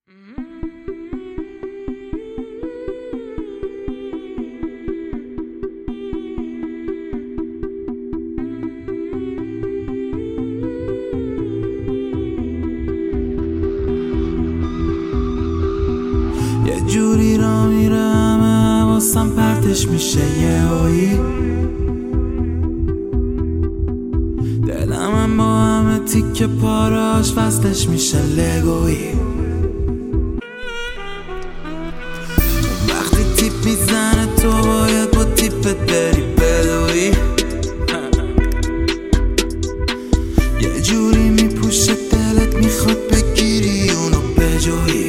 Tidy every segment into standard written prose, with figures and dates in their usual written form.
یه جوری را میرم حواسم پرتش میشه یهویی، دلم با همه تیکه پاراش وصلش میشه لگویی. وقتی تیپ میزنه تو باید با تیپت بری بدوی، یه جوری میپوشه دلت میخواد بگیری اونو بجویی.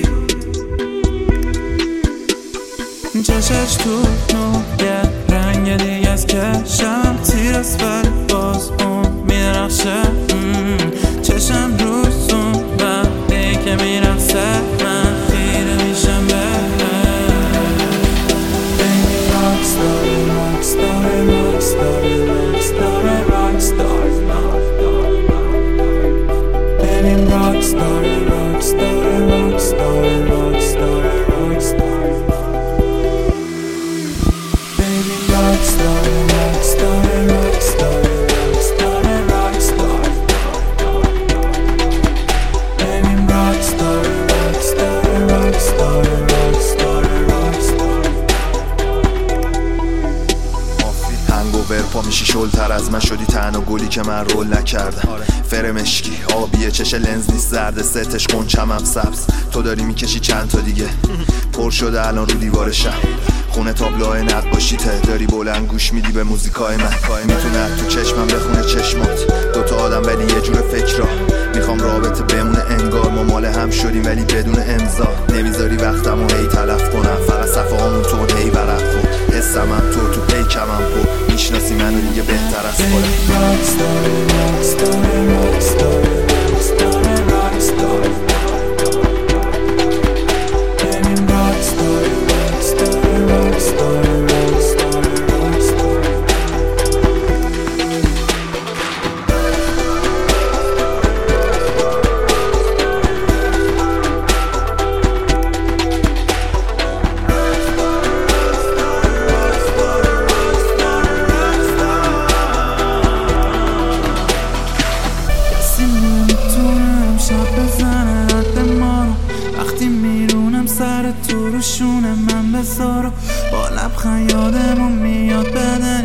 چشش تو نوگه رنگ دیگه از کشم تیر است ولی باز اون میرخشه. چشم روزون وقتی که میرخصه من خیره میشم به Baby rockstar, rockstar, rockstar, rockstar, rockstar Baby rockstar, rockstar, rockstar, rockstar, rockstar Rockstar, rockstar, rockstar, rockstar, rockstar Baby rockstar, rockstar, rockstar, rockstar, rockstar هنگوور پا میشی شلتر از من، شدی تنها گلی که من رول نکردم. فرمشکی آبیه چش لنز نیست زرد ستش قنچم هم سبز. تو داری میکشی چند تا دیگه پر شده الان رو دیوار شب. خونه تابلوهای نقاشیته داری بلند گوش میدی به موزیکای من. میتونه تو چشمم بخونه چشمات، دوتا آدم ولی یه جور فکرا. میخوام رابطه بمونه انگار ما مال هم شدیم ولی بدون امضا. نمیذاری وقتمو هی تلف کنم، فقط صفحه هامون تو هی ورق کن. حسم هم تو پیکم هم تو میشناسی منو دیگه بهتر از وقتی میرونم سر تو رو شونه من بذارم با لبخند یادمون میاد بده